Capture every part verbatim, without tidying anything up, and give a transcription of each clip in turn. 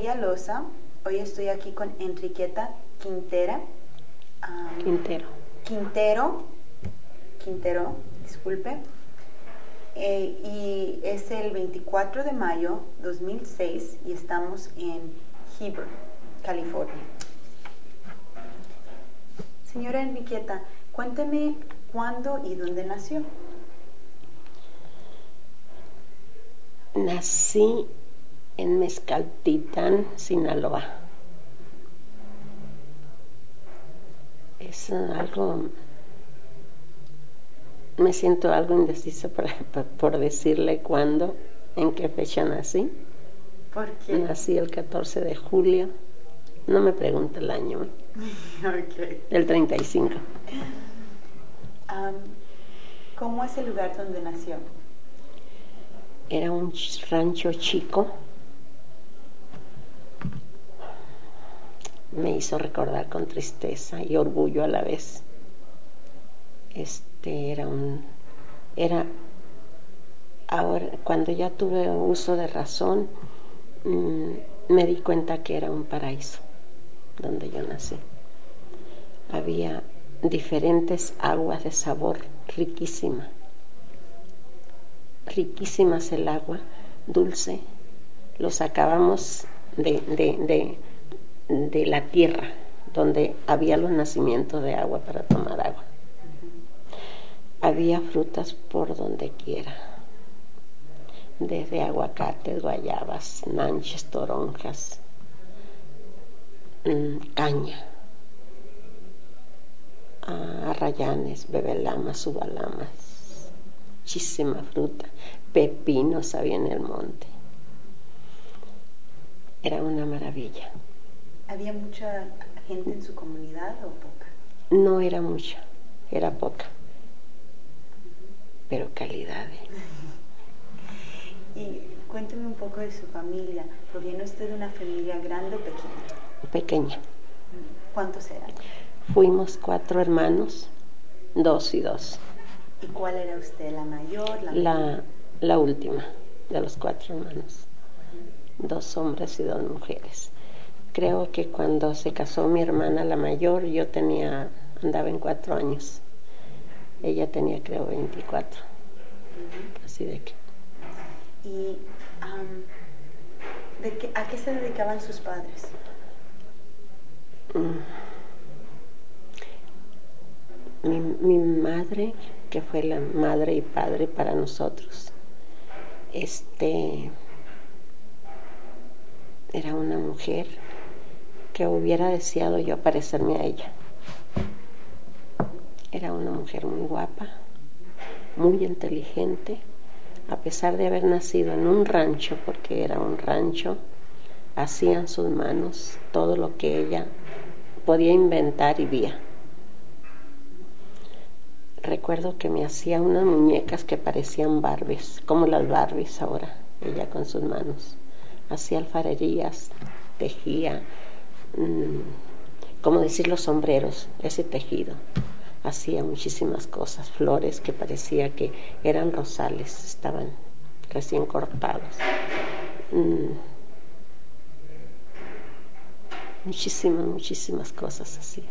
María Loza. Hoy estoy aquí con Enriqueta Quintera. Um, Quintero. Quintero. Quintero, disculpe. Eh, y es el veinticuatro de mayo de dos mil seis y estamos en Heber, California. Señora Enriqueta, cuénteme cuándo y dónde nació. Nací en Mezcaltitán, Sinaloa. Es algo, me siento algo indecisa por, por decirle cuándo, en qué fecha nací. ¿Por qué? Nací el catorce de julio, no me pregunte el año, Okay. del treinta y cinco. Um, ¿Cómo es el lugar donde nació? Era un rancho chico. Me hizo recordar con tristeza y orgullo a la vez. Este era un, era, ahora cuando ya tuve uso de razón, mmm, me di cuenta que era un paraíso donde yo nací. Había diferentes aguas de sabor, riquísima, riquísimas el agua, dulce. Lo sacábamos de, de, de de la tierra donde había los nacimientos de agua para tomar agua. Había frutas por donde quiera, desde aguacates, guayabas, nanches, toronjas, mmm, caña, arrayanes, bebelamas, ubalamas, muchísima fruta, pepinos había en el monte. Era una maravilla. ¿Había mucha gente en su comunidad o poca? No era mucha, era poca, pero calidad. Y cuénteme un poco de su familia. ¿Proviene usted de una familia grande o pequeña? Pequeña. ¿Cuántos eran? Fuimos cuatro hermanos, dos y dos. ¿Y cuál era usted, la mayor? La, la, la última de los cuatro hermanos, dos hombres y dos mujeres. Creo que cuando se casó mi hermana, la mayor, yo tenía, andaba en cuatro años. Ella tenía, creo, veinticuatro. Uh-huh. Así de que. ¿Y um, de qué, a qué se dedicaban sus padres? Mi, mi madre, que fue la madre y padre para nosotros, este, era una mujer que hubiera deseado yo parecerme a ella. Era una mujer muy guapa, muy inteligente, a pesar de haber nacido en un rancho, porque era un rancho, hacía en sus manos todo lo que ella podía inventar y vía. Recuerdo que me hacía unas muñecas que parecían Barbies, como las Barbies ahora, ella con sus manos. Hacía alfarerías, tejía, como decir los sombreros, ese tejido. Hacía muchísimas cosas, flores que parecía que eran rosales, estaban recién cortados. Mm. Muchísimas, muchísimas cosas así.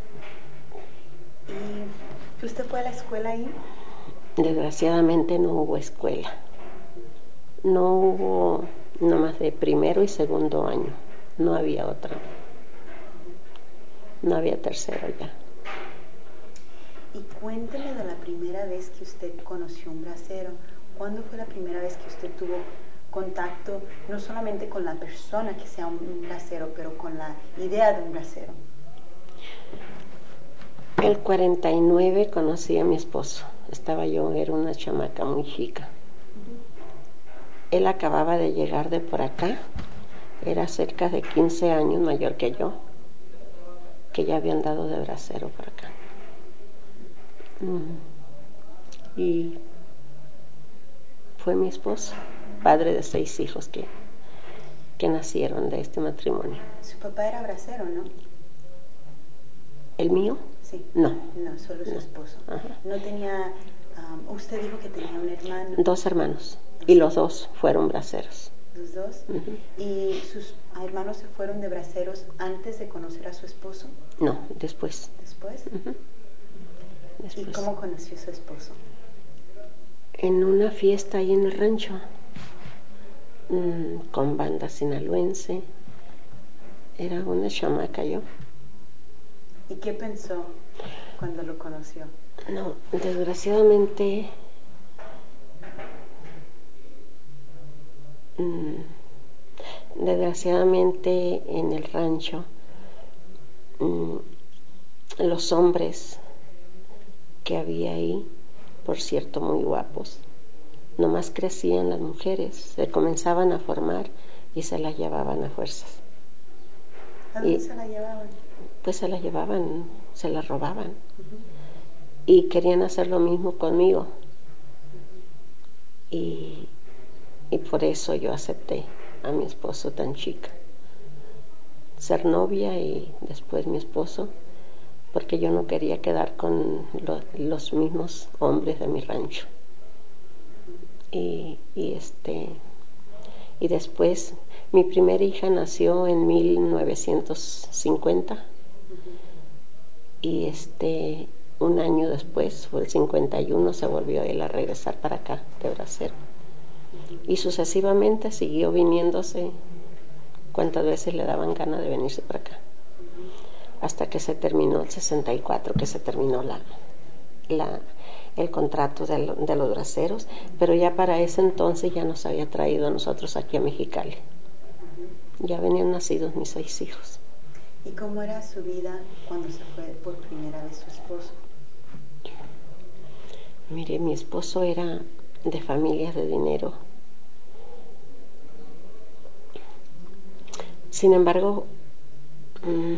¿Y usted fue a la escuela ahí? Desgraciadamente no hubo escuela. No hubo nomás de primero y segundo año. No había otra. No había tercero ya. Y cuénteme de la primera vez que usted conoció un bracero. ¿Cuándo fue la primera vez que usted tuvo contacto, no solamente con la persona que sea un bracero, pero con la idea de un bracero? El cuarenta y nueve conocí a mi esposo. Estaba yo, era una chamaca muy chica. Uh-huh. Él acababa de llegar de por acá. Era cerca de quince años mayor que yo, que ya había andado de bracero por acá. Mm. Y fue mi esposo, padre de seis hijos que, que nacieron de este matrimonio. Su papá era bracero, ¿no? ¿El mío? Sí. No. No, solo su no. esposo. Ajá. No tenía, um, usted dijo que tenía un hermano. Dos hermanos, dos. Y los dos fueron braceros. ¿Los dos? Uh-huh. ¿Y sus hermanos se fueron de braceros antes de conocer a su esposo? No, después. ¿Después? Uh-huh. Después. ¿Y cómo conoció a su esposo? En una fiesta ahí en el rancho, mmm, con banda sinaloense. Era una chamaca yo. ¿Y qué pensó cuando lo conoció? No, desgraciadamente mmm, desgraciadamente en el rancho mmm, los hombres que había ahí, por cierto muy guapos, nomás crecían las mujeres, se comenzaban a formar y se las llevaban a fuerzas. ¿A dónde Y, se la llevaban? Pues se las llevaban, se las robaban. Uh-huh. Y querían hacer lo mismo conmigo. Y, y por eso yo acepté a mi esposo tan chica. Ser novia y después mi esposo, porque yo no quería quedar con lo, los mismos hombres de mi rancho. Y, y este y después mi primera hija nació en mil novecientos cincuenta. Uh-huh. Y este un año después, fue el cincuenta y uno, se volvió él a regresar para acá de Bracero. Uh-huh. Y sucesivamente siguió viniéndose cuantas veces le daban ganas de venirse para acá. Uh-huh. Hasta que se terminó el sesenta y cuatro, que se terminó la, la el contrato de, lo, de los braceros, pero ya para ese entonces ya nos había traído a nosotros aquí a Mexicali. Uh-huh. Ya venían nacidos mis seis hijos. ¿Y cómo era su vida cuando se fue por primera vez su esposo? Mire, mi esposo era de familias de dinero. Sin embargo, mmm,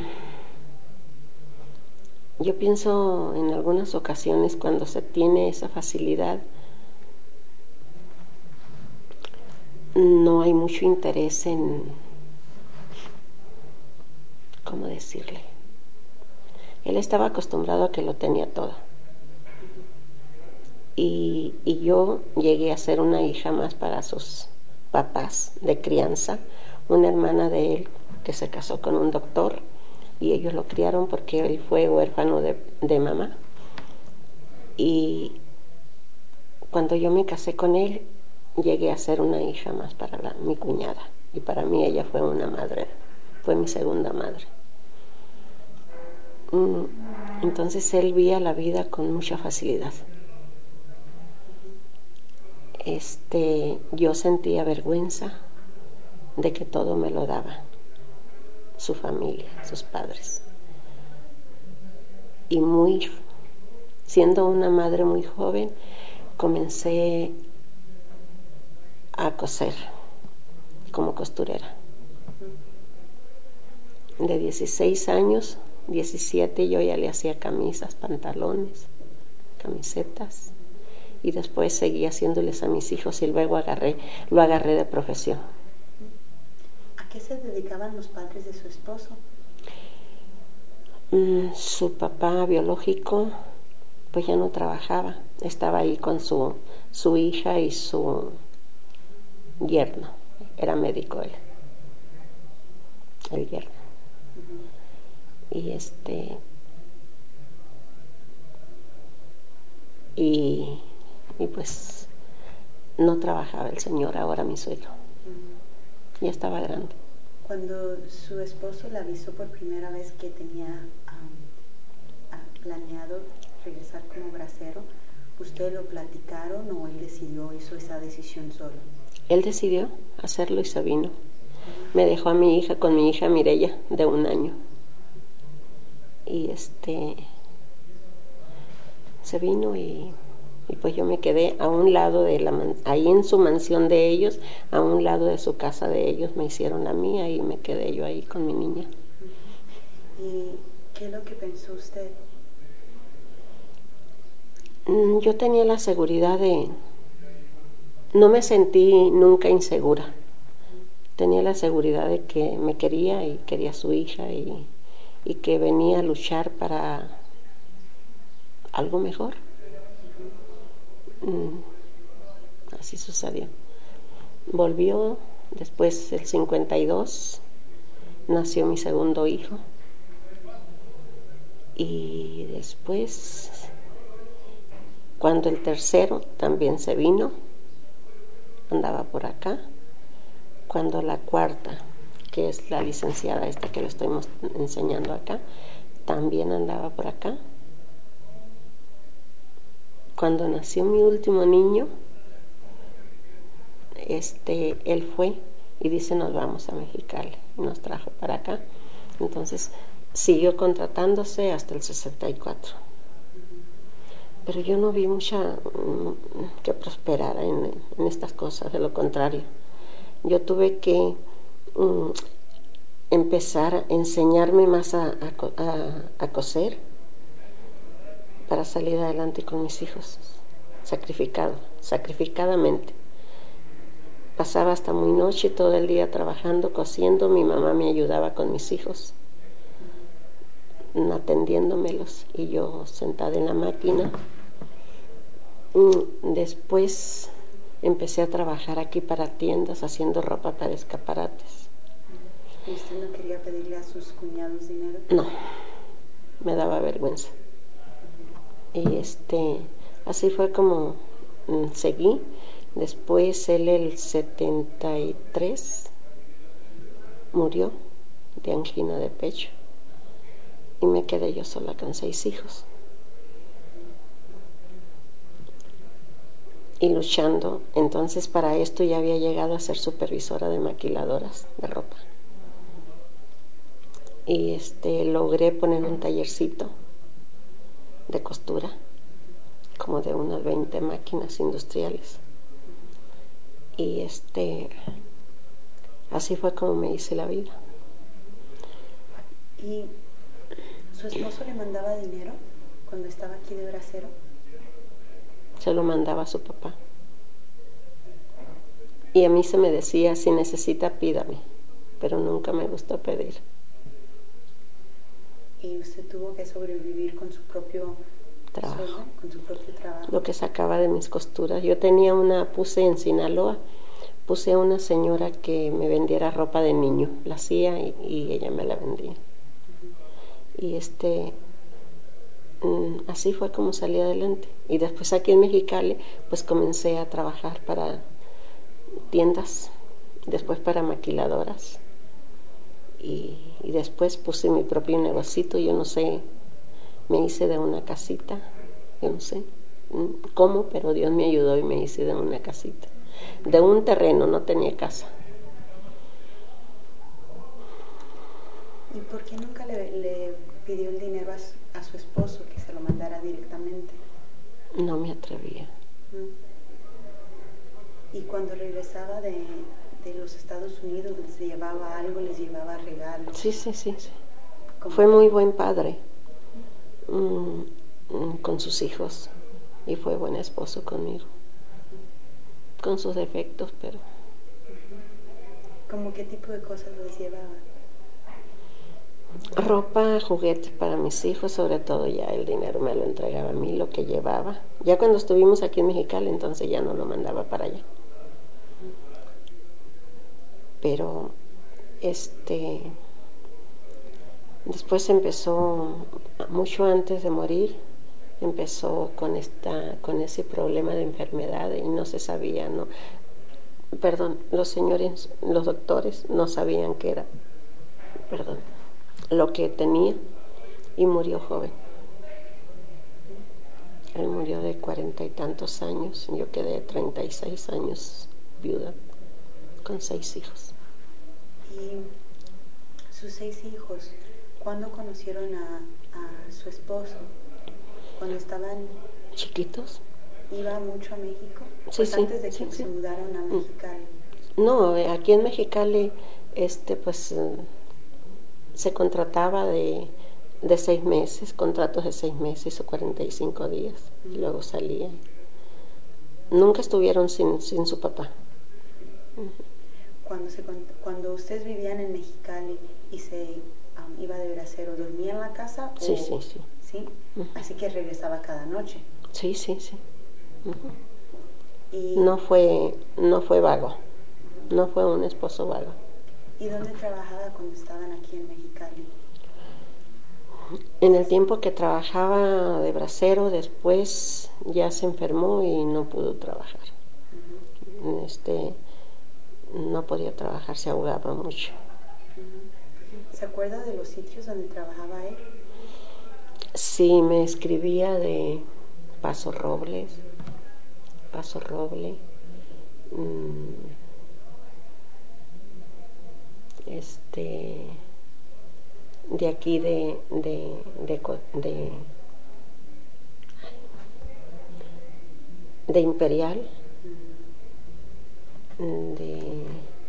yo pienso en algunas ocasiones cuando se tiene esa facilidad, no hay mucho interés en, ¿cómo decirle? Él estaba acostumbrado a que lo tenía todo. Y, y yo llegué a ser una hija más para sus papás de crianza, una hermana de él que se casó con un doctor y ellos lo criaron porque él fue huérfano de, de mamá. Y cuando yo me casé con él, llegué a ser una hija más para la, mi cuñada, y para mí ella fue una madre, fue mi segunda madre. Entonces él veía la vida con mucha facilidad. Este, yo sentía vergüenza de que todo me lo daba su familia, sus padres. Y muy, siendo una madre muy joven, comencé a coser como costurera. De dieciséis años, diecisiete, yo ya le hacía camisas, pantalones, camisetas. Y después seguí haciéndoles a mis hijos y luego agarré, lo agarré de profesión. ¿A qué se dedicaban los padres de su esposo? Mm, su papá biológico pues ya no trabajaba, estaba ahí con su, su hija y su yerno, era médico él, el yerno. Uh-huh. Y este y Y pues no trabajaba el señor, ahora mi suegro. Uh-huh. Ya estaba grande. Cuando su esposo le avisó por primera vez que tenía um, planeado regresar como bracero, ¿ustedes lo platicaron o él decidió, hizo esa decisión solo? Él decidió hacerlo y se vino. Uh-huh. Me dejó a mi hija con mi hija Mireya, de un año. Y este se vino y Y pues yo me quedé a un lado de la man- ahí en su mansión de ellos, a un lado de su casa de ellos, me hicieron la mía y me quedé yo ahí con mi niña. ¿Y qué es lo que pensó usted? Mm, yo tenía la seguridad de, no me sentí nunca insegura. Tenía la seguridad de que me quería y quería a su hija y, y que venía a luchar para algo mejor. Mm, así sucedió. Volvió Después, el cincuenta y dos, nació mi segundo hijo. Y después, cuando el tercero también se vino, andaba por acá. Cuando la cuarta, que es la licenciada esta que le estoy enseñando acá, también andaba por acá. Cuando nació mi último niño, este, él fue y dice, nos vamos a Mexicali, y nos trajo para acá. Entonces siguió contratándose hasta el sesenta y cuatro. Pero yo no vi mucha um, que prosperara en, en estas cosas, de lo contrario. Yo tuve que um, empezar a enseñarme más a, a, a, a coser para salir adelante con mis hijos, sacrificado, sacrificadamente. Pasaba hasta muy noche, todo el día trabajando, cosiendo. Mi mamá me ayudaba con mis hijos, atendiéndomelos, y yo sentada en la máquina. Después empecé a trabajar aquí para tiendas, haciendo ropa para escaparates. ¿Y usted no quería pedirle a sus cuñados dinero? No, me daba vergüenza. Y este, así fue como mm, seguí. Después él, el setenta y tres, murió de angina de pecho. Y me quedé yo sola con seis hijos. Y luchando. Entonces, para esto ya había llegado a ser supervisora de maquiladoras de ropa. Y este, logré poner un tallercito de costura, como de unas veinte máquinas industriales. Y este, así fue como me hice la vida. ¿Y su esposo le mandaba dinero cuando estaba aquí de bracero? Se lo mandaba a su papá. Y a mí se me decía, si necesita, pídame. Pero nunca me gustó pedir. ¿Y usted tuvo que sobrevivir con su propio trabajo, sueldo, con su propio trabajo? Lo que sacaba de mis costuras. Yo tenía una, puse en Sinaloa, puse a una señora que me vendiera ropa de niño. La hacía y, y ella me la vendía. Uh-huh. Y este, mm, así fue como salí adelante. Y después aquí en Mexicali, pues comencé a trabajar para tiendas, después para maquiladoras. Y, y después puse mi propio negocito. Yo no sé, me hice de una casita, yo no sé cómo, pero Dios me ayudó y me hice de una casita, de un terreno, no tenía casa. ¿Y por qué nunca le, le pidió el dinero a su, a su esposo, que se lo mandara directamente? No me atrevía. ¿No? Y cuando regresaba de, de los Estados Unidos, ¿les llevaba algo? ¿Les llevaba regalos? Sí, sí, sí, sí. Fue muy buen padre mm, mm, con sus hijos, y fue buen esposo conmigo, con sus defectos, pero... ¿Cómo qué tipo de cosas les llevaba? Ropa, juguetes para mis hijos, sobre todo. Ya el dinero me lo entregaba a mí, lo que llevaba. Ya cuando estuvimos aquí en Mexicali, entonces ya no lo mandaba para allá. Pero este después empezó, mucho antes de morir, empezó con esta con ese problema de enfermedad y no se sabía, no perdón, los señores, los doctores no sabían qué era, perdón, lo que tenía, y murió joven. Él murió de cuarenta y tantos años, yo quedé treinta y seis años viuda, con seis hijos. ¿Y sus seis hijos, cuándo conocieron a, a su esposo? ¿Cuando estaban chiquitos? ¿Iba mucho a México? Sí, Pues sí, antes de que sí, se sí. mudaron a Mexicali. No, aquí en Mexicali, este, pues, se contrataba de, de seis meses, contratos de seis meses o cuarenta y cinco días, uh-huh. Y luego salían. Nunca estuvieron sin, sin su papá. Uh-huh. Cuando, se, cuando ustedes vivían en Mexicali y se um, iba de bracero, ¿dormía en la casa? Sí, o, sí, sí. ¿Sí? Uh-huh. Así que regresaba cada noche. Sí, sí, sí. Uh-huh. Y no fue, no fue vago. no fue un esposo vago. ¿Y dónde trabajaba cuando estaban aquí en Mexicali? En el tiempo que trabajaba de bracero, después ya se enfermó y no pudo trabajar. Uh-huh. Este, no podía trabajar, se ahogaba mucho. Uh-huh. ¿Se acuerda de los sitios donde trabajaba él? Sí, me escribía de Paso Robles, Paso Roble, mmm, este, de aquí de, de, de, de, de Imperial, de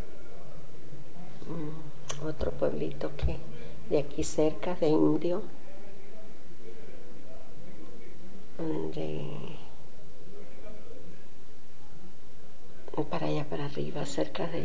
um, otro pueblito que de aquí cerca, de Indio, de para allá para arriba, cerca de,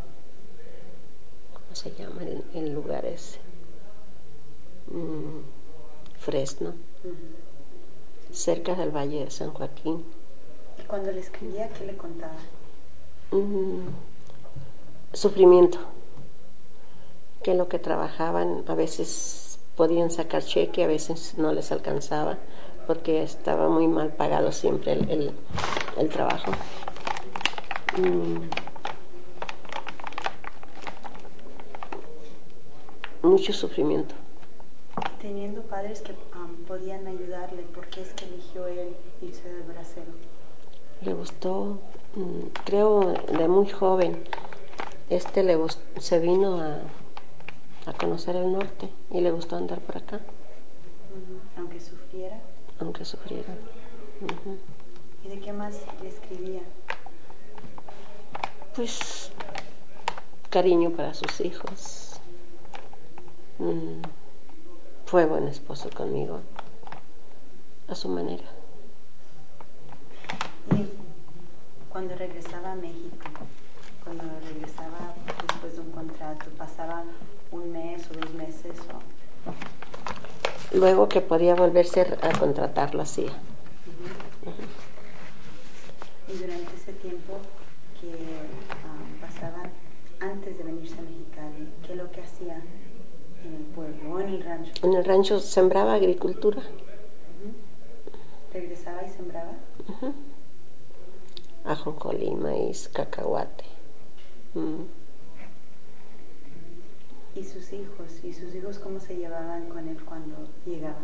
¿cómo se llama el, el lugar ese? Mm, Fresno, uh-huh. Cerca del Valle de San Joaquín. ¿Y cuando le escribía, qué le contaba? Mm, sufrimiento, que lo que trabajaban a veces podían sacar cheque, a veces no les alcanzaba, porque estaba muy mal pagado siempre el, el, el trabajo. Mm, mucho sufrimiento. Teniendo padres que um, podían ayudarle, ¿por qué es que eligió él irse de bracero? Le gustó, creo, de muy joven. Este le gustó, se vino a, a conocer el norte y le gustó andar por acá. Uh-huh. Aunque sufriera. Aunque sufriera. Uh-huh. ¿Y de qué más le escribía? Pues cariño para sus hijos. Mm. Fue buen esposo conmigo, a su manera. Y cuando regresaba a México, cuando regresaba después de un contrato, pasaba un mes o dos meses o... Luego que podía volverse a contratar, lo hacía. Uh-huh. Uh-huh. Y durante ese tiempo que um, pasaba antes de venirse a Mexicali, ¿qué es lo que hacía en el pueblo o en el rancho? En el rancho sembraba agricultura. Uh-huh. ¿Regresaba y sembraba? Uh-huh. Ajonjolí, maíz, cacahuate. Uh-huh. ¿Y sus hijos? ¿Y sus hijos cómo se llevaban con él cuando llegaba?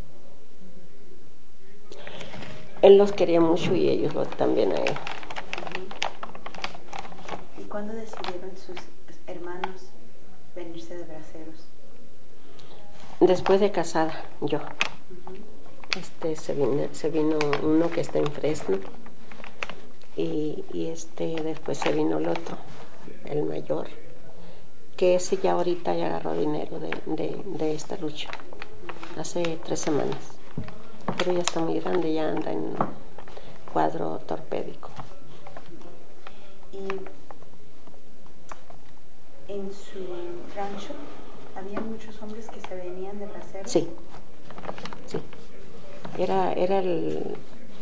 Él los quería mucho y ellos también a él. Uh-huh. ¿Y cuándo decidieron sus hermanos venirse de braceros? Después de casada, yo. Uh-huh. Este se vino, se vino uno que está en Fresno y, y este después se vino el otro, el mayor, que ese ya ahorita ya agarró dinero de, de, de esta lucha, hace tres semanas, pero ya está muy grande, ya anda en cuadro torpédico. ¿Y en su rancho había muchos hombres que se venían de braceros? Sí, sí. Era, era el,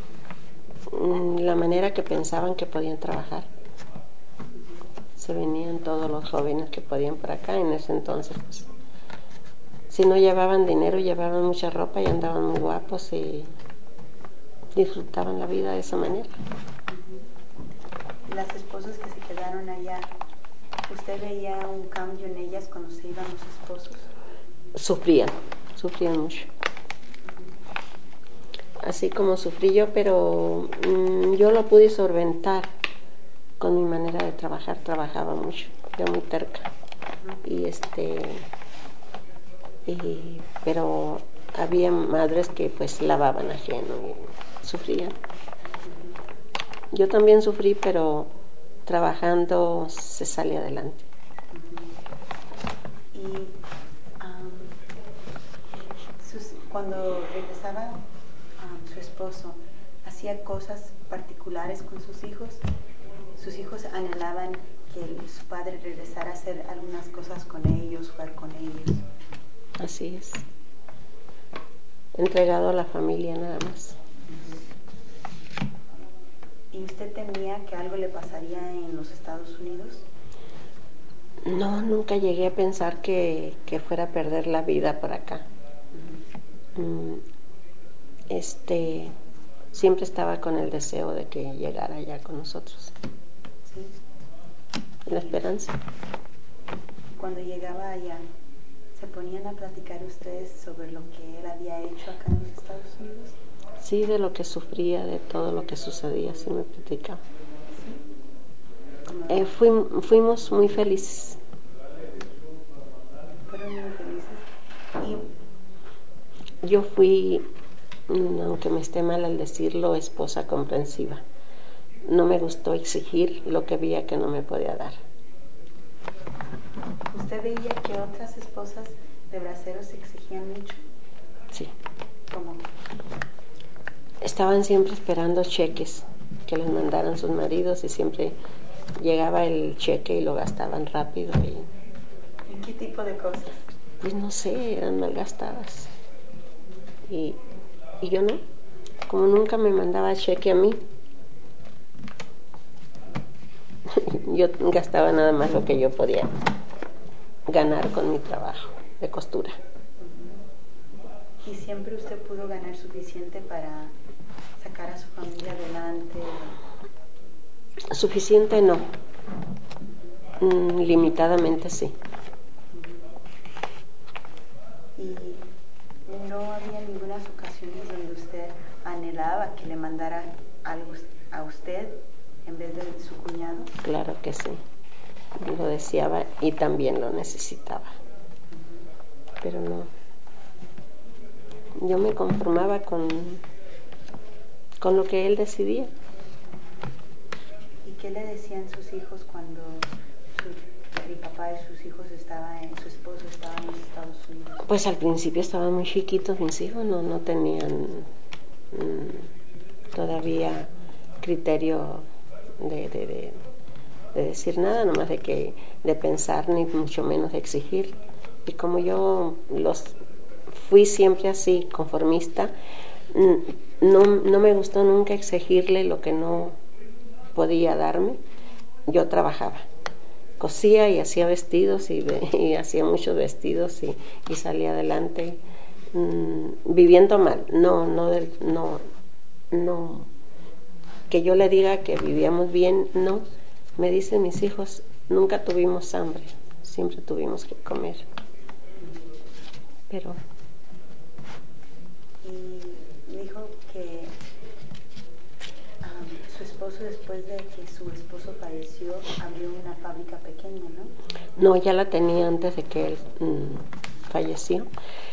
la manera que pensaban que podían trabajar. Se venían todos los jóvenes que podían por acá en ese entonces. Pues, si no llevaban dinero, llevaban mucha ropa y andaban muy guapos y disfrutaban la vida de esa manera. Uh-huh. Las esposas que se quedaron allá, ¿usted veía un cambio en ellas cuando se iban los esposos? Sufrían, sufrían mucho. Así como sufrí yo, pero mmm, yo lo pude solventar con mi manera de trabajar. Trabajaba mucho, yo muy terca. Uh-huh. Y este, y, pero había madres que pues lavaban ajeno y sufrían. Uh-huh. Yo también sufrí, pero trabajando se sale adelante. Uh-huh. Y um, sus, cuando regresaba um, su esposo, ¿hacía cosas particulares con sus hijos? ¿Sus hijos anhelaban que el, su padre regresara a hacer algunas cosas con ellos, jugar con ellos? Así es. Entregado a la familia nada más. Uh-huh. ¿Y usted temía que algo le pasaría en los Estados Unidos? No, nunca llegué a pensar que, que fuera a perder la vida por acá. Uh-huh. Este, siempre estaba con el deseo de que llegara allá con nosotros. Sí. La esperanza. Cuando llegaba allá, ¿se ponían a platicar ustedes sobre lo que él había hecho acá en los Estados Unidos? Sí, de lo que sufría, de todo lo que sucedía, sí me platicaba. Sí. Eh, fuim, fuimos muy felices. Fueron muy felices. Y yo fui, aunque me esté mal al decirlo, esposa comprensiva. No me gustó exigir lo que veía que no me podía dar. ¿Usted veía que otras esposas de braceros exigían mucho? Sí. ¿Cómo? Estaban siempre esperando cheques que les mandaran sus maridos y siempre llegaba el cheque y lo gastaban rápido. Y, ¿en qué tipo de cosas? Pues no sé, eran mal gastadas. Y, y yo no, como nunca me mandaba cheque a mí, yo gastaba nada más lo que yo podía ganar con mi trabajo de costura. ¿Y siempre usted pudo ganar suficiente para sacar a su familia adelante? Suficiente no, mm, limitadamente sí. ¿Y no había ninguna ocasiones donde usted anhelaba que le mandara algo a usted en vez de su cuñado? Claro que sí, lo deseaba y también lo necesitaba, pero no. Yo me conformaba con, con lo que él decidía. ¿Y qué le decían sus hijos cuando su, el papá de sus hijos estaba, en, su esposo estaba en los Estados Unidos? Pues al principio estaban muy chiquitos mis hijos, no, no tenían mmm, todavía criterio de, de, de, de decir nada, nomás de que de pensar, ni mucho menos de exigir. Y como yo los fui siempre así, conformista, no, no me gustó nunca exigirle lo que no podía darme. Yo trabajaba, cosía y hacía vestidos y, y hacía muchos vestidos y, y salía adelante, mmm, viviendo mal, no, no, no, no, que yo le diga que vivíamos bien, no. Me dicen mis hijos, nunca tuvimos hambre, siempre tuvimos que comer. Pero... Y dijo que um, su esposo, después de que su esposo falleció, abrió una fábrica pequeña, ¿no? No, ya la tenía antes de que él mmm, falleció.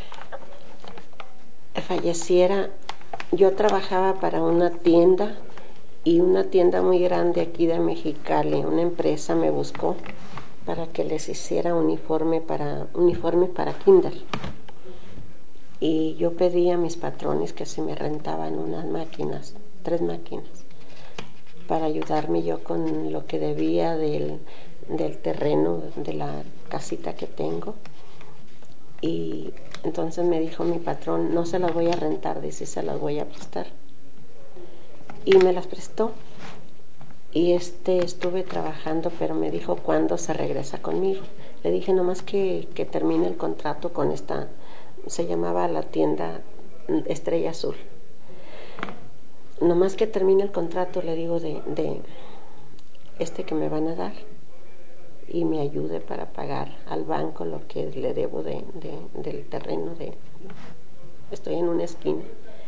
Falleciera, yo trabajaba para una tienda y una tienda muy grande aquí de Mexicali, una empresa me buscó para que les hiciera uniforme para, uniformes para kinder. Y yo pedí a mis patrones que se me rentaban unas máquinas, tres máquinas, para ayudarme yo con lo que debía del, del terreno, de la casita que tengo. Y entonces me dijo mi patrón, no se las voy a rentar, dice, se las voy a prestar. Y me las prestó. Y este estuve trabajando, pero me dijo cuándo se regresa conmigo. Le dije nomás que, que termine el contrato con esta, se llamaba la tienda Estrella Azul. Nomás que termine el contrato, le digo, de, de este que me van a dar y me ayude para pagar al banco lo que le debo de, de, del terreno. De, estoy en una esquina.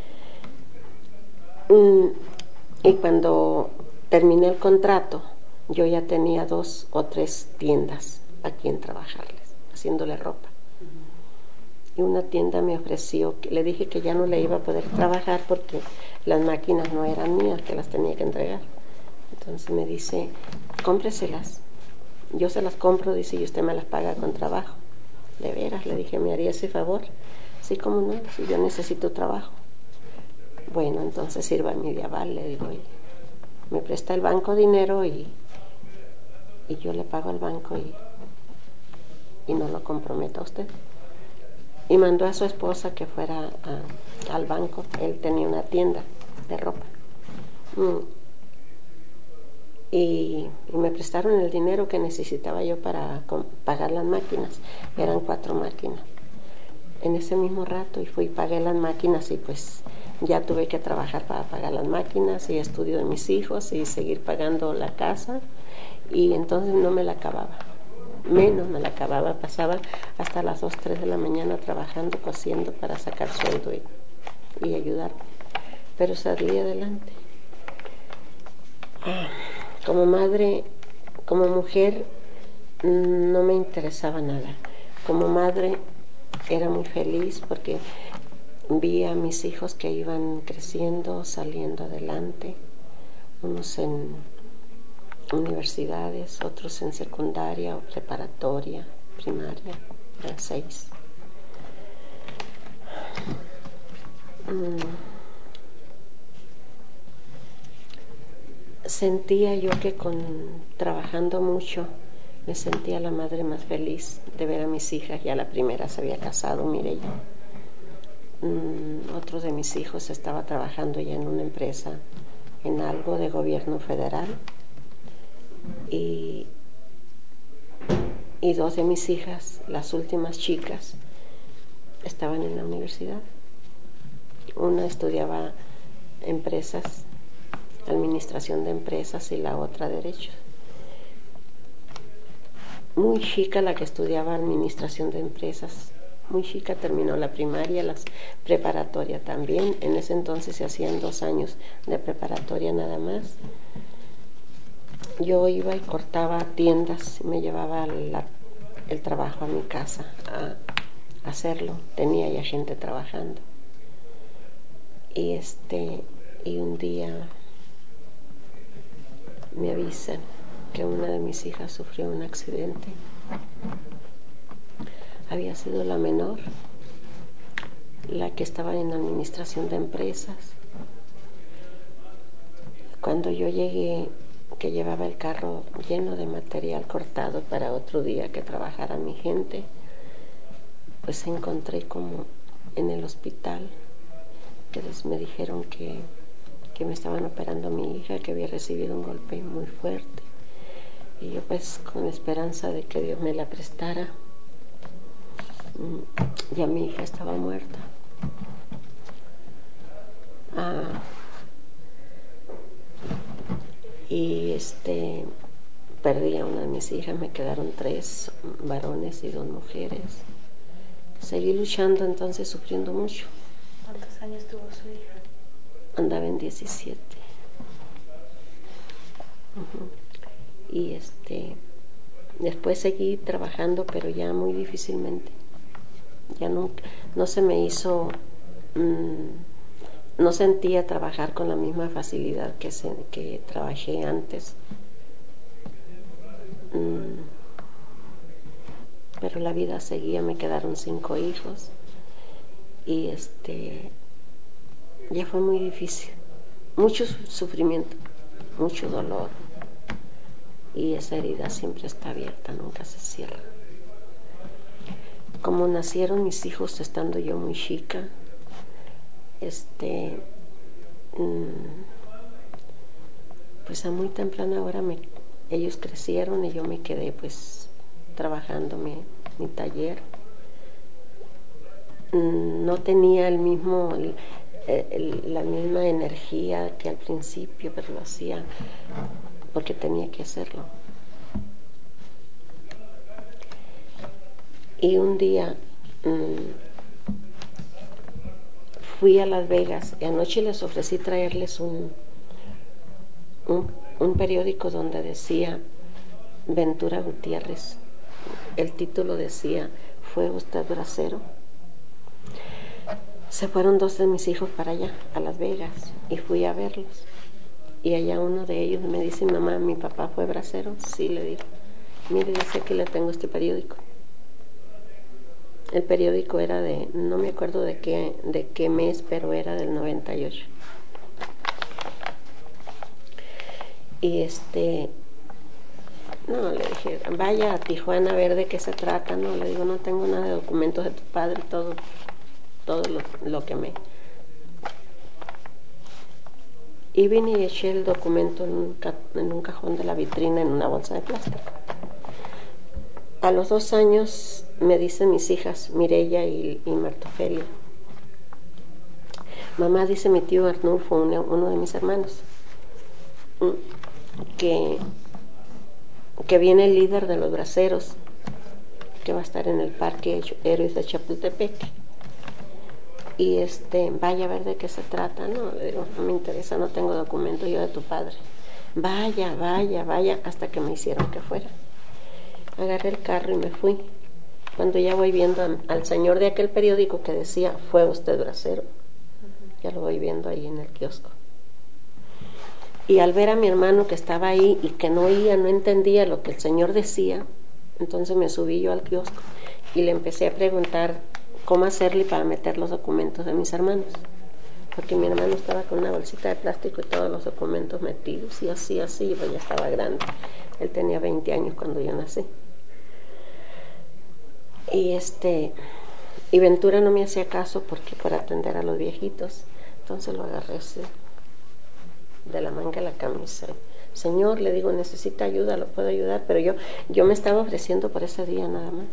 Y cuando terminé el contrato, yo ya tenía dos o tres tiendas a quien trabajarles, haciéndole ropa. Y una tienda me ofreció, le dije que ya no le iba a poder trabajar porque las máquinas no eran mías, que las tenía que entregar. Entonces me dice, cómpreselas. Yo se las compro, dice, y usted me las paga con trabajo. De veras, le dije, ¿me haría ese favor? Sí, cómo no, si yo necesito trabajo. Bueno, entonces sirva mi de aval, le digo, y me presta el banco dinero y, y yo le pago al banco y, y no lo comprometo a usted. Y mandó a su esposa que fuera a, al banco. Él tenía una tienda de ropa. Mm. y, y me prestaron el dinero que necesitaba yo para pagar las máquinas. Eran cuatro máquinas. En ese mismo rato y fui y pagué las máquinas y pues ya tuve que trabajar para pagar las máquinas y estudio de mis hijos y seguir pagando la casa, y entonces no me la acababa, menos me la acababa, pasaba hasta las dos, tres de la mañana trabajando, cosiendo para sacar sueldo y, y ayudar, pero salí adelante. Ah, como madre, como mujer, no me interesaba nada. Como madre era muy feliz porque vi a mis hijos que iban creciendo, saliendo adelante, unos en universidades, otros en secundaria o preparatoria, primaria, eran seis. Mm. Sentía yo que con trabajando mucho me sentía la madre más feliz de ver a mis hijas. Ya la primera se había casado, Mireya. Mm, otro de mis hijos estaba trabajando ya en una empresa, en algo de gobierno federal, y, y dos de mis hijas, las últimas chicas, estaban en la universidad. Una estudiaba empresas, administración de empresas, y la otra derechos. Muy chica la que estudiaba administración de empresas, muy chica, terminó la primaria, la preparatoria también. En ese entonces se hacían dos años de preparatoria nada más. Yo iba y cortaba tiendas, me llevaba la, el trabajo a mi casa a, a hacerlo. Tenía ya gente trabajando. Y este y un día me avisan que una de mis hijas sufrió un accidente. Había sido la menor, la que estaba en administración de empresas. Cuando yo llegué, que llevaba el carro lleno de material cortado para otro día que trabajara mi gente, pues encontré como en el hospital, que me dijeron que, que me estaban operando a mi hija, que había recibido un golpe muy fuerte. Y yo pues con esperanza de que Dios me la prestara, ya mi hija estaba muerta. Ah, y este perdí a una de mis hijas, me quedaron tres varones y dos mujeres. Seguí luchando, entonces sufriendo mucho. ¿Cuántos años tuvo su hija? Andaba en diecisiete. Uh-huh. Y este después seguí trabajando, pero ya muy difícilmente. Ya nunca, no se me hizo, mmm, no sentía trabajar con la misma facilidad que, se, que trabajé antes. Mm, pero la vida seguía, me quedaron cinco hijos y este ya fue muy difícil, mucho sufrimiento, mucho dolor, y esa herida siempre está abierta, nunca se cierra. Como nacieron mis hijos estando yo muy chica, este pues a muy temprana hora me, ellos crecieron y yo me quedé pues trabajando mi, mi taller. No tenía el mismo el, el, la misma energía que al principio, pero lo hacía porque tenía que hacerlo. Y un día mmm, fui a Las Vegas y anoche les ofrecí traerles un, un, un periódico donde decía Ventura Gutiérrez. El título decía, ¿fue usted bracero? Se fueron dos de mis hijos para allá, a Las Vegas, y fui a verlos. Y allá uno de ellos me dice, mamá, ¿mi papá fue bracero? Sí, le digo. Mire, dice que le tengo este periódico. El periódico era de, no me acuerdo de qué, de qué mes, pero era del noventa y ocho. Y este, no, le dije, vaya a Tijuana a ver de qué se trata. No, le digo, no tengo nada de documentos de tu padre, todo, todo lo, lo que me... Y vine y eché el documento en un, ca en un cajón de la vitrina en una bolsa de plástico. A los dos años me dicen mis hijas, Mireya y, y Martofelia: mamá, dice mi tío Arnulfo, uno, uno de mis hermanos, que, que viene el líder de los braceros, que va a estar en el Parque Héroes de Chapultepec. Y este, vaya a ver de qué se trata. No, le digo, no me interesa, no tengo documento yo de tu padre. Vaya, vaya, vaya, hasta que me hicieron que fuera. Agarré el carro y me fui. Cuando ya voy viendo a, al señor de aquel periódico que decía, ¿fue usted bracero? Ya lo voy viendo ahí en el kiosco. Y al ver a mi hermano que estaba ahí y que no oía, no entendía lo que el señor decía, entonces me subí yo al kiosco y le empecé a preguntar cómo hacerle para meter los documentos de mis hermanos, porque mi hermano estaba con una bolsita de plástico y todos los documentos metidos, y así, así, pues ya estaba grande. Él tenía veinte años cuando yo nací. Y este, y Ventura no me hacía caso porque para atender a los viejitos, entonces lo agarré así, de la manga de la camisa. Señor, le digo, necesita ayuda, lo puedo ayudar, pero yo, yo me estaba ofreciendo por ese día nada más.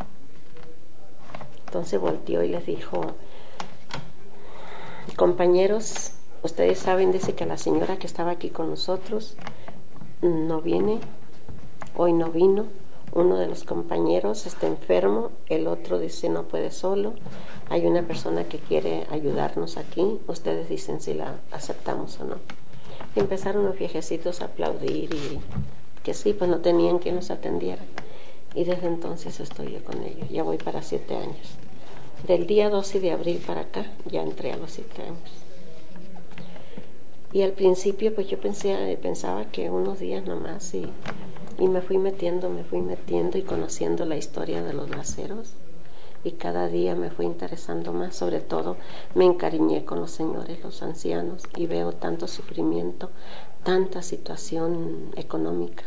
Entonces volteó y les dijo, compañeros, ustedes saben, dice que la señora que estaba aquí con nosotros no viene, hoy no vino, uno de los compañeros está enfermo, el otro dice no puede solo, hay una persona que quiere ayudarnos aquí, ustedes dicen si la aceptamos o no. Y empezaron los viejecitos a aplaudir y que sí, pues no tenían quien los atendiera. Y desde entonces estoy yo con ellos, ya voy para siete años. Del día doce de abril para acá, ya entré a los siete años. Y al principio, pues yo pensé, pensaba que unos días nomás, y, y me fui metiendo, me fui metiendo y conociendo la historia de los braceros. Y cada día me fui interesando más, sobre todo me encariñé con los señores, los ancianos, y veo tanto sufrimiento, tanta situación económica,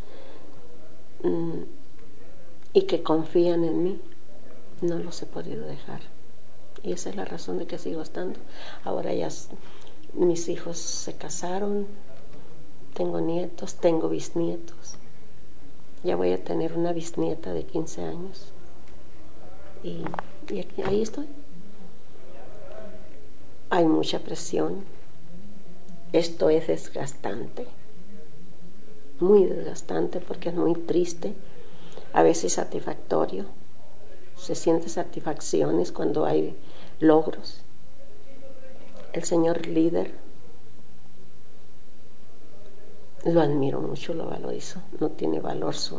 y que confían en mí. No los he podido dejar. Y esa es la razón de que sigo estando. Ahora ya mis hijos se casaron, tengo nietos, tengo bisnietos. Ya voy a tener una bisnieta de quince años. Y, y aquí, ahí estoy. Hay mucha presión. Esto es desgastante. Muy desgastante porque es muy triste, a veces satisfactorio. Se siente satisfacciones cuando hay logros. El señor líder, lo admiro mucho, lo valorizo, no tiene valor su.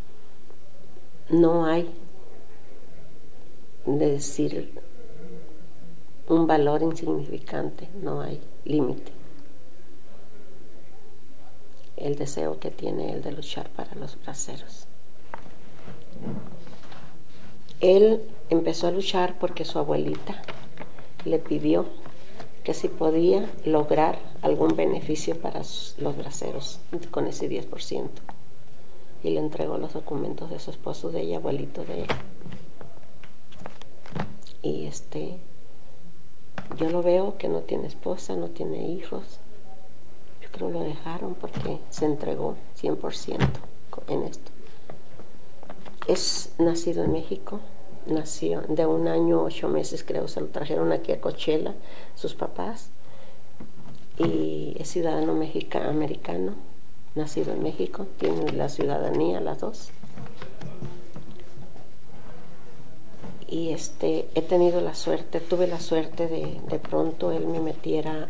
No hay de decir un valor insignificante, no hay límite. El deseo que tiene él de luchar para los braceros. Él empezó a luchar porque su abuelita le pidió que si podía lograr algún beneficio para los braceros con ese diez por ciento. Y le entregó los documentos de su esposo, de ella, abuelito de él. Y este, yo lo veo que no tiene esposa, no tiene hijos. Yo creo lo dejaron porque se entregó cien por ciento en esto. Es nacido en México, nació de un año, ocho meses creo, se lo trajeron aquí a Coachella sus papás, y es ciudadano mexicano, americano, nacido en México, tiene la ciudadanía las dos. Y este, he tenido la suerte, tuve la suerte de de pronto él me metiera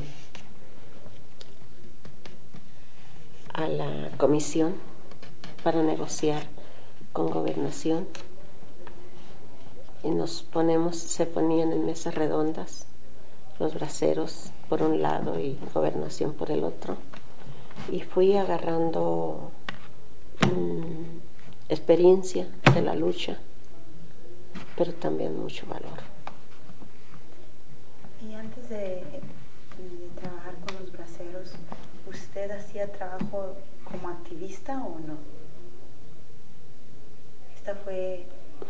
a, a la comisión para negociar con Gobernación, y nos ponemos, se ponían en mesas redondas los braceros por un lado y Gobernación por el otro, y fui agarrando mmm, experiencia de la lucha, pero también mucho valor. Y antes de, de trabajar con los braceros, ¿usted hacía trabajo como activista o no? Esta fue,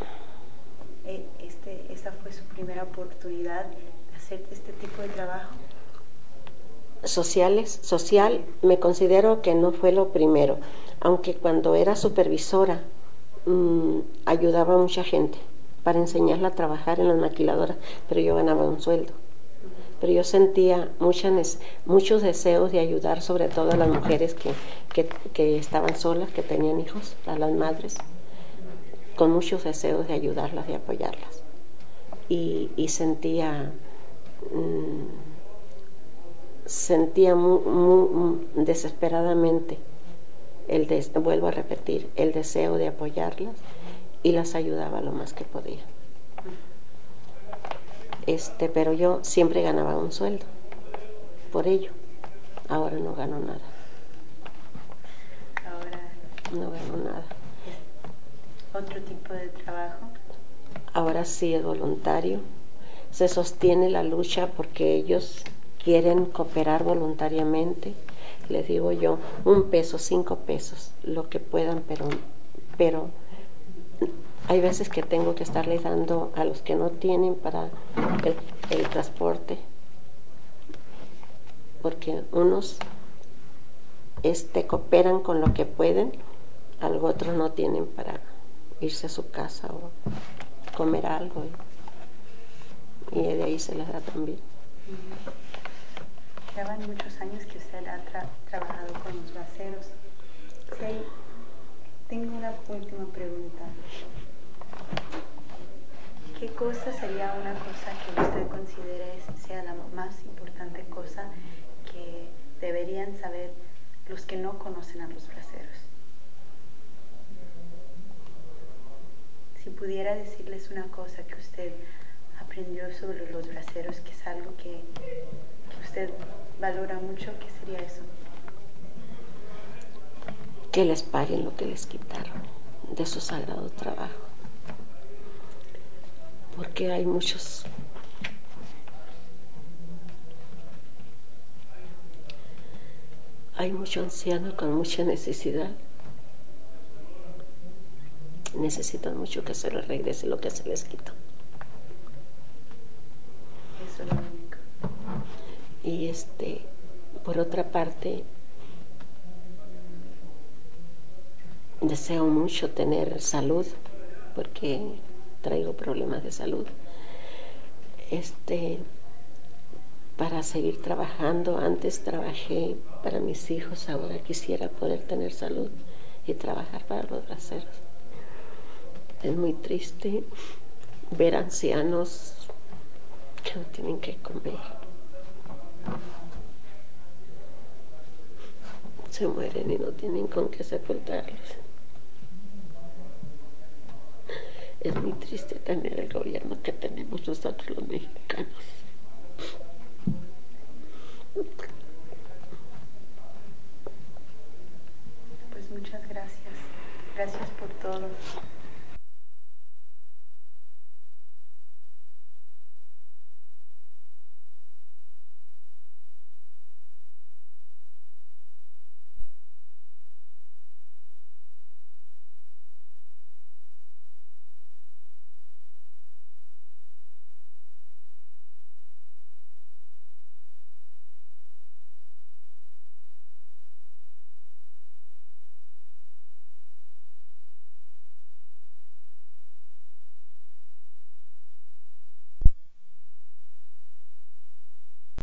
este, esta fue su primera oportunidad de hacer este tipo de trabajo. sociales, social, me considero que no fue lo primero, aunque cuando era supervisora mmm, ayudaba a mucha gente para enseñarla a trabajar en las maquiladoras, pero yo ganaba un sueldo. Pero yo sentía muchas, muchos deseos de ayudar, sobre todo a las mujeres que, que, que estaban solas, que tenían hijos, a las madres, con muchos deseos de ayudarlas, de apoyarlas. Y, y sentía, mmm, sentía muy, muy, desesperadamente, el de, vuelvo a repetir, el deseo de apoyarlas y las ayudaba lo más que podía. Este, pero yo siempre ganaba un sueldo por ello. Ahora no gano nada. Ahora no gano nada. ¿Es otro tipo de trabajo? Ahora sí es voluntario. Se sostiene la lucha porque ellos quieren cooperar voluntariamente. Les digo yo, un peso, cinco pesos, lo que puedan, pero, pero hay veces que tengo que estarle dando a los que no tienen para el, el transporte, porque unos este, cooperan con lo que pueden, algo otros no tienen para irse a su casa o comer algo, y, y de ahí se les da también. Ya van muchos años que usted ha tra trabajado con los braceros. Si hay, tengo una última pregunta. ¿Qué cosa sería una cosa que usted considere sea la más importante cosa que deberían saber los que no conocen a los braceros? Si pudiera decirles una cosa que usted aprendió sobre los braceros, que es algo que, que usted valora mucho, ¿qué sería eso? Que les paguen lo que les quitaron de su sagrado trabajo. Porque hay muchos hay mucho anciano con mucha necesidad. Necesitan mucho que se les regrese lo que se les quitó. Eso es lo único. Y este, por otra parte, deseo mucho tener salud, porque traigo problemas de salud, este, para seguir trabajando. Antes trabajé para mis hijos, ahora quisiera poder tener salud y trabajar para los braceros. Es muy triste ver ancianos que no tienen que comer, se mueren y no tienen con qué sepultarlos. Es muy triste tener el gobierno que tenemos nosotros los mexicanos.